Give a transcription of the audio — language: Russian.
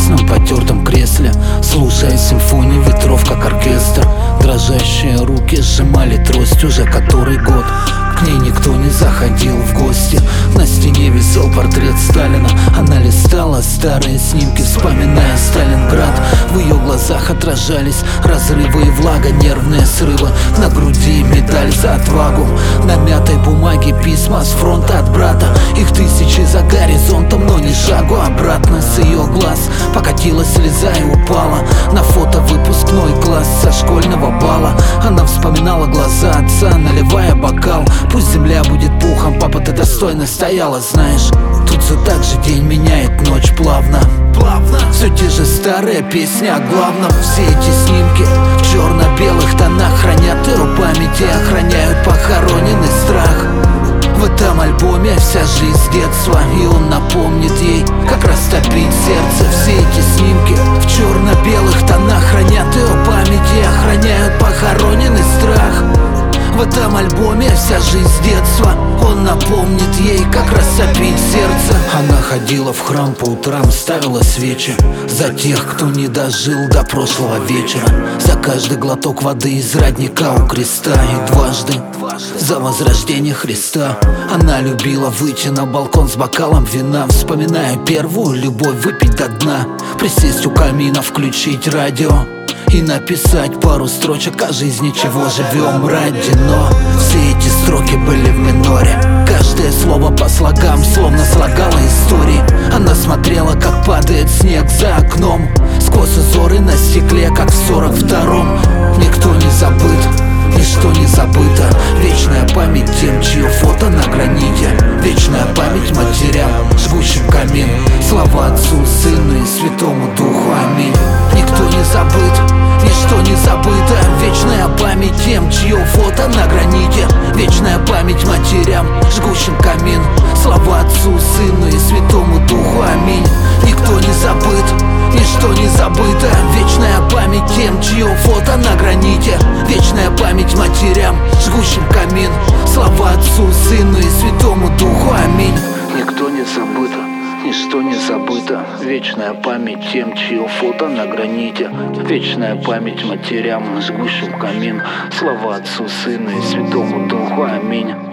тесном потертом кресле, слушая симфонию ветров как оркестр. Дрожащие руки сжимали трость уже который год. К ней никто не заходил в гости. На стене висел портрет Сталина. Она листала старые снимки, вспоминая Сталинград. В ее глазах отражались разрывы и влага, нервные срывы. На груди медаль за отвагу, на мятой бумаге письма с фронта от брата. Их тысячи за горизонтом, но ни шагу обратно. С ее глаз покатилась слеза и упала на фото выпускной класс со школьного бала. Она вспоминала глаза отца, наливая бокал. Пусть земля будет пухом, папа, ты достойно стояла, знаешь. Тут все так же день меняет ночь плавно. Все те же старые песни о главном. Все эти снимки в черно-белых тонах хранят ее память и охраняют похороненный страх. В этом альбоме вся жизнь с детства, и он напомнит ей, как растопить сердце. Все эти снимки в черно-белых тонах хранят ее память и охраняют похороненный страх. В этом альбоме вся жизнь с детства, он напомнит ей, как растопить сердце. Она ходила в храм по утрам, ставила свечи за тех, кто не дожил до прошлого вечера. За каждый глоток воды из родника у креста. И дважды за возрождение Христа. Она любила выйти на балкон с бокалом вина, вспоминая первую любовь, выпить до дна. Присесть у камина, включить радио и написать пару строчек о жизни, чего живем ради. Но все эти строки были в миноре. Каждое слово по слогам, словно слагала истории. Она смотрела, как падает снег за окном, сквозь узоры на стекле, как в 42-м. Никто не забыт, ничто не забыто. Вечная память тем, чье фото на граните. Вечная память матерям, жгущим камин. Слава Отцу, Сыну и Святому Духу, аминь. Никто не забыт, ничто не забыто. Вечная память тем, чье фото на граните. Вечная память матерям, жгущим камин. Слава Отцу, Сыну и Святому Духу, аминь. Никто не забыт, ничто не забыто. Вечная память тем, чье фото на граните. Вечная память матерям, жгущим камин. Слава Отцу, Сыну и Святому Духу, аминь. Никто не забыто, ничто не забыто. Вечная память тем, чье фото на граните. Вечная память матерям, жгущим камин. Слава Отцу, Сыну и Святому Духу, аминь.